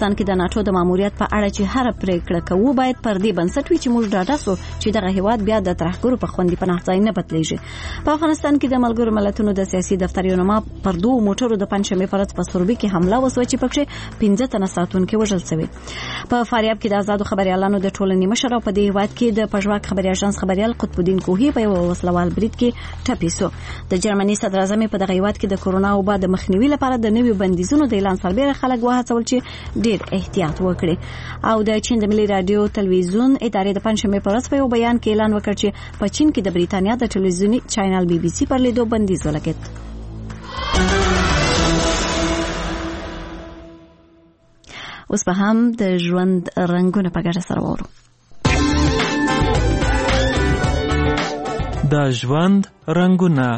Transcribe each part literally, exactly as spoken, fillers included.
افغانستان کې د ناتو د ماموریت په اړه چې هر پریکړه کوو باید پر دې بنسټ وي چې موږ ډاډه سو چې دغه هیواد بیا د ترهګرو په خوندې پناه ځای نه بدلیږي. په افغانستان کې د ملګرو ملتونو د سیاسي دفتر یو نما پر دوه موټرو د پنځمې پرځ په سوربي کې حمله وسوه چې پکې پنځه تنه ساتونکي وژل شوي. په فاریاب کې د آزادو خبريالانو د ټولنې مشر او په دې هیواد کې د پژواک خبري اژانس خبريال قطب الدین کوهی په یو وسلوال برید کې ټپي شو. د جرمني صدر اعظم په دغه هیواد کې د کورونا وبا د مخنیوي لپاره د نویو بندیزونو د اعلان سربېره خلک وهڅول چې ډیر احتیاط وکړي. او د چین د ملي رادیو تلویزیون ادارې د پنځمې پرځ په یو بیان کې اعلان وکړ چې په چین کې د بریتانیا د ټلویزیوني چینل بي بي سي پر لیدو بندیز ولګېد. اوس به هم د ژوند رنگونه په ګډه سره وورو. د ژوند رنگونه.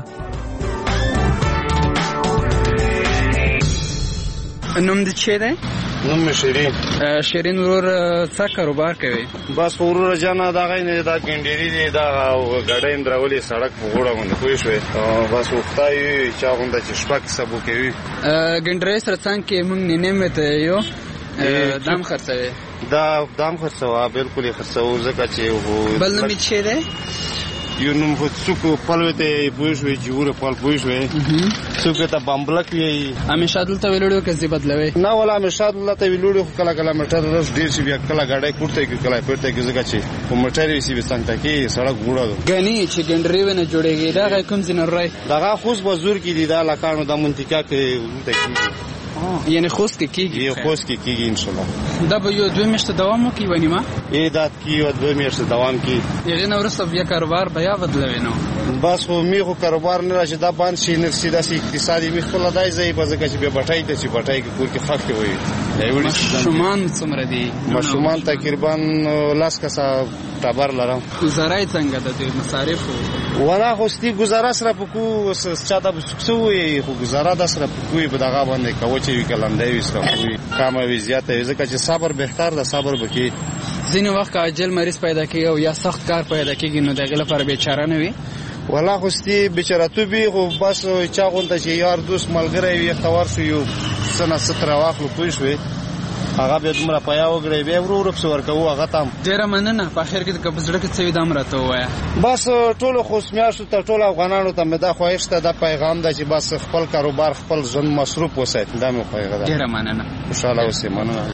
نوم د چی دی؟ نوم شیرین. شیرین ورور څه کاروبار کوي؟ بس ورور جانا دا غي نه دا ګنډيري دي دا غړایم درولې سړک په غوړه باندې کوی شوې بس وختای چا غونډه چې شپک سبو کوي. ګنډري سره څنګه کې موږ نه نمته یو دام خرڅوي. دا دام خرڅوا بالکل خرڅو زکه چې بل نوم چی دی؟ یو نوم خو څوک پلوته پوښوي چې ور په پوښوي څوک ته بمبلک وي. همیشه دلته ویلوړو کې زی بدلوي نه ولا همیشه دلته ویلوړو کله کله مټر رس ډیر شي بیا کله غړای کوټه کې کله پورته کې زګه چې په مټر وي سی بسنګ کې سړک ګوړو غني چې ګنډري ونه جوړيږي دا کوم څنګه راي دا خوش بزرګ دي دا لکانو د منطقه کې ونته کې یعنی خوست کې کیږي یو خوست کې کیږي ان شاء الله. دا به یو دوه میاشتې دوام وکړي ونی ما ای دا کې یو دوه میاشتې دوام کوي. یغه نو ورسره بیا کاروبار بیا بدلوي نو بس خو می خو کاروبار نه راشي دا باندې شي نه سیده سي اقتصادي می خپل دای ځای په ځکه چې به بټای ته چې بټای کې کور کې خاطر وي. ماشومان څومره دي؟ ماشومان تقریبا لاس کسه تبر لرم. گزارای څنګه د دې مصارف ولا خو ستي گزاره سره پکو چاته بسوي خو گزاره د سره پکوي په دغه باندې کوي چې کلندې وسره کامه وی زیاته ځکه چې صبر بهتر ده. صبر بکی ځینې وخت عاجل مریض پیدا کیږي او یا سخت کار پیدا کیږي نو دغه لپاره بیچاره نه وي. ولا خو ستي بیچاره تو به خو بس چا غونډه چې یار دوست ملګری وي خبر شو یو سنه ستر واخلو پوي شوي هغه به دومره پیا وګړي به ورور په ور کوو هغه تام ډیر مننه. په اخر کې د کبزړه کې څه دام راته وایا. بس ټول خو سمیاشو ته ټول افغانانو ته مدا خوښته د پیغام د چې بس خپل کاروبار خپل ژوند مصروف وساتي دا مې خوښه ده. ډیر مننه. ان شاء الله اوسې مننه.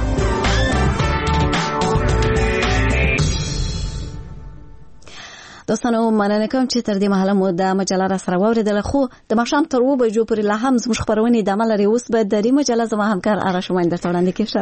دوستانو مننه کوم چې تر دې مهاله مو د مجله را سره واوریدل. خو د ماښام تر اوه بجو پورې لا هم زموږ خبرونه د عمل لري. اوس به د دې مجله زما همکار آرش ماین درته وړاندې کړم.